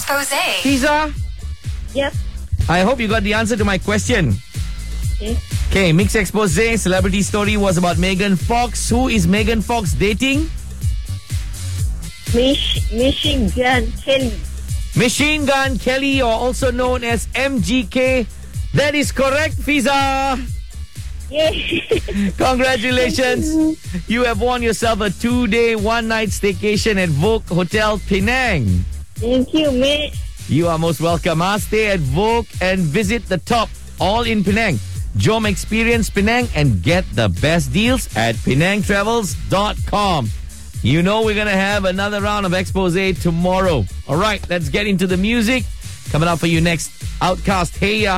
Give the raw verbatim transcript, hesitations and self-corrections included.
Expose. Fiza, Yep. I hope you got the answer to my question. Okay. Okay, Mix Expose celebrity story was about Megan Fox. Who is Megan Fox dating? Mich- Machine Gun Kelly. Machine Gun Kelly, or also known as M G K. That is correct, Fiza. Yay. Congratulations. You have won yourself a two-day, one-night staycation at Vogue Hotel Penang. Thank you, mate. You are most welcome. Huh? Stay at Vogue and visit the top, all in Penang. Jom Experience Penang and get the best deals at penang travels dot com. You know we're going to have another round of Expose tomorrow. All right, let's get into the music. Coming up for you next, Outcast, Hey Ya.